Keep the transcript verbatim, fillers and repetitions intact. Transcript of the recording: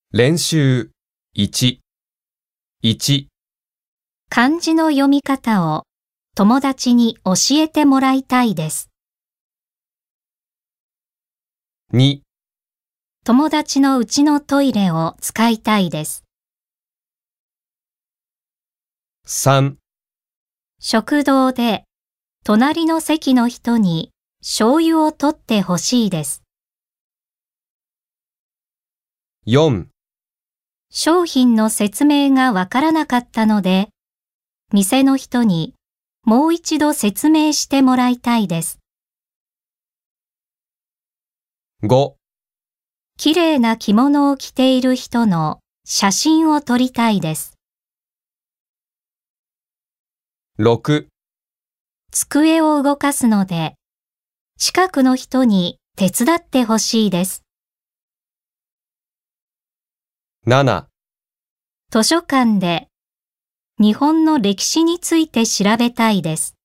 練習いち、いち、 漢字の読み方を友達に教えてもらいたいです。 に、 友達のうちのトイレを使いたいです。 さん、 食堂で隣の席の人に醤油を取ってほしいです。 よん、 商品の説明がわからなかったので、店の人にもう一度説明してもらいたいです。 ご、 きれいな着物を着ている人の写真を撮りたいです。 ろく、 机を動かすので、近くの人に手伝ってほしいです。 なな、 図書館で日本の歴史について調べたいです。